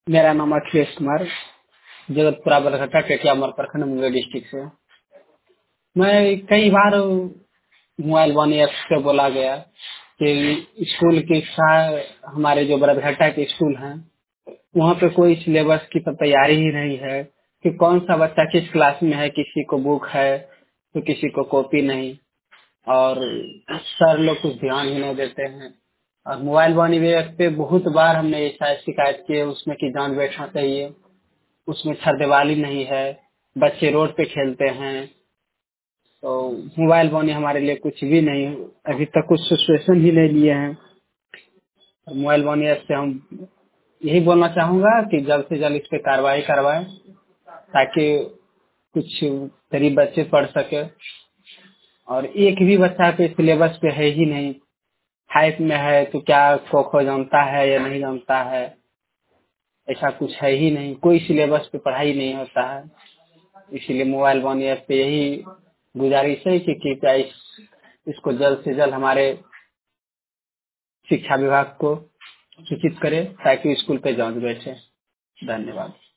मेरा नाम अखिलेश कुमार, जगतपुरा बरघट्टा, टेटिया मर प्रखंड, मुंगेर डिस्ट्रिक्ट से। मैं कई बार मोबाइल वन ऐप से बोला गया कि स्कूल की हमारे जो बरघट्टा के स्कूल हैं वहाँ पे कोई सिलेबस की तो तैयारी ही नहीं है कि कौन सा बच्चा किस क्लास में है, किसी को बुक है तो किसी को कॉपी नहीं, और सर लोग कुछ ध्यान ही नहीं देते हैं। और मोबाइल वन ऐप पे बहुत बार हमने ऐसा शिकायत की है उसमें कि जान बैठना चाहिए, उसमें छरदीवाली नहीं है, बच्चे रोड पे खेलते हैं। तो मोबाइल फोन हमारे लिए कुछ भी नहीं, अभी तक कुछ सिचुएशन ही नहीं लिए हैं। मोबाइल फोन से हम यही बोलना चाहूंगा कि जल्द से जल्द इस पे कार्रवाई करवाएं ताकि कुछ गरीब बच्चे पढ़ सके। और एक भी बच्चा के सिलेबस पे है ही नहीं, फाइव में है तो क्या खो खो जानता है या नहीं जानता है, ऐसा कुछ है ही नहीं, कोई सिलेबस पे पढ़ाई नहीं होता है। इसीलिए मोबाइल वन ऐप पे यही गुजारिश है कि कृपया इसको जल्द से जल्द हमारे शिक्षा विभाग को सूचित करें ताकि स्कूल पे जांच बैठे। धन्यवाद।